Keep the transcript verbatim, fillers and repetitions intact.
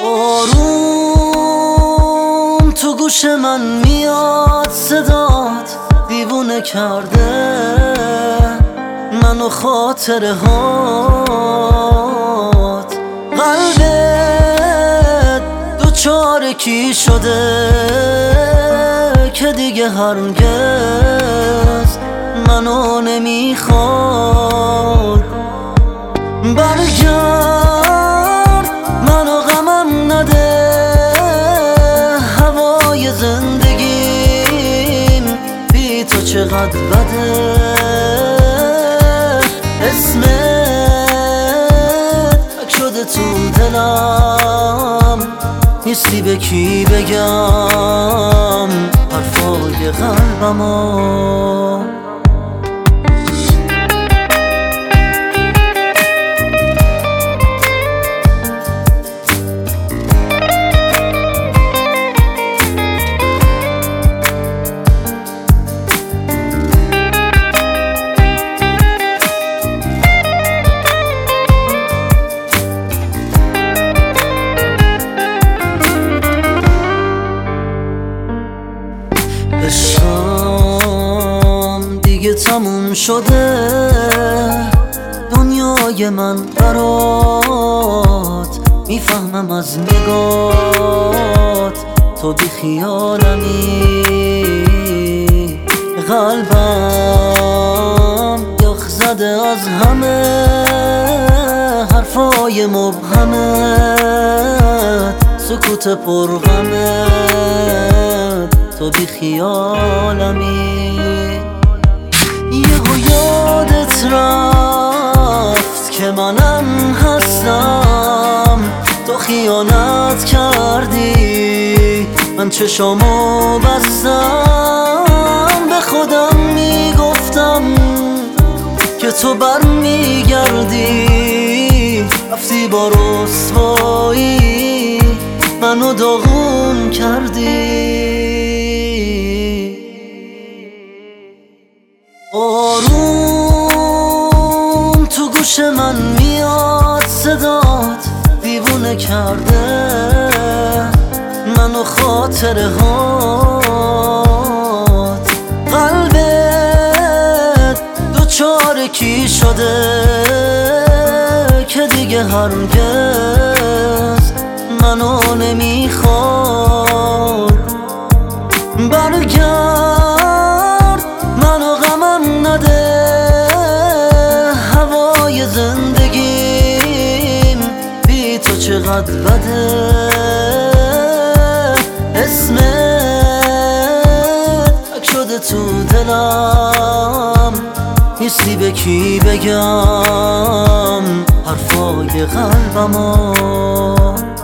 آروم تو گوش من میاد صدات، دیوونه کرده منو خاطره هات. قلبت دوچار کی شده که دیگه هرگز منو نمیخواد. برگرد منو غمم نده، هوای زندگیم بی تو چقدر بده. اسمت تک شده تو دلم، نیستی به کی بگم حرفای قلبمو. عشقم دیگه تموم شده، دنیای من برات میفهمم از نگات. تو بی خیالمی، قلبم یخ زده از همه حرفای مبهمت، سکوت پرغمت. تو بی خیالمی، یهو یادت رفت که منم هستم. تو خیانت کردی، من چشامو بستم. به خودم میگفتم که تو برمیگردی، رفتی با رسوایی منو داغون کردی. آروم تو گوش من میاد صدات، دیوونه کرده منو خاطره هات. قلبت دوچار کی شده که دیگه هرگز منو نمیخواد. برگرد منو غمم نده، هوای زندگیم بی تو چقدر بده. اسمت تک شده تو دلم، نیستی به کی بگم حرفای قلبمو.